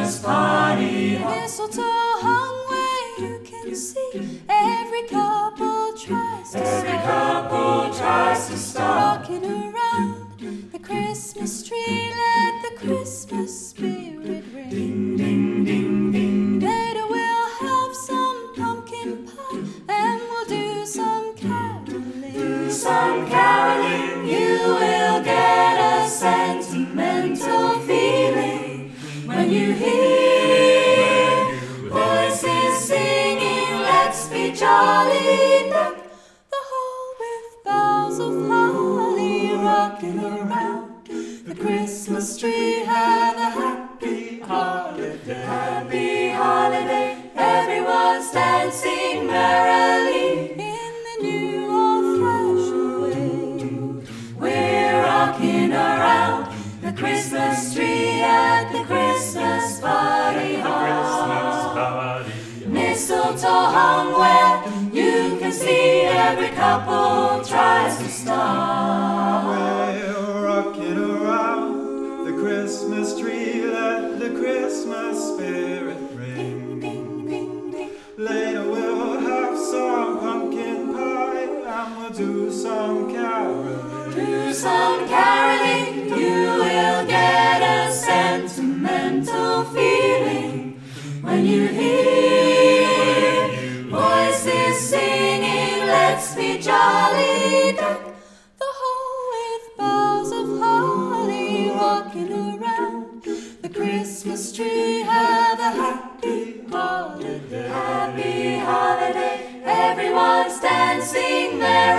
Christmas party hop. Mistletoe hung where you can see. Every couple tries to Every couple tries to stop. rocking around the Christmas tree. Let the Christmas spirit ring. Ding, ding, ding, ding. Later we'll have some pumpkin pie and we'll do some caroling. Do some caroling. You will get a sentimental feeling when you hear voices singing. Let's be jolly. Deck The hall with boughs of holly rocking around the Christmas tree. Have a happy holiday. Happy holiday. Everyone's dancing merrily. In the new old-fashioned way. We're rocking around the Christmas tree at the Christmas party hall. Mistletoe hung where you can see. Every couple tries to stop. We're rocking around the Christmas tree. Let the Christmas spirit ring. Ding, ding, ding. Later we'll have some pumpkin pie and we'll do some caroling. Do some caroling. You will get a sentimental feeling when you hear voices singing. Let's be jolly. Deck The hall with boughs of holly rocking around the Christmas tree. Have a happy holiday. Happy holiday. Everyone's dancing merrily.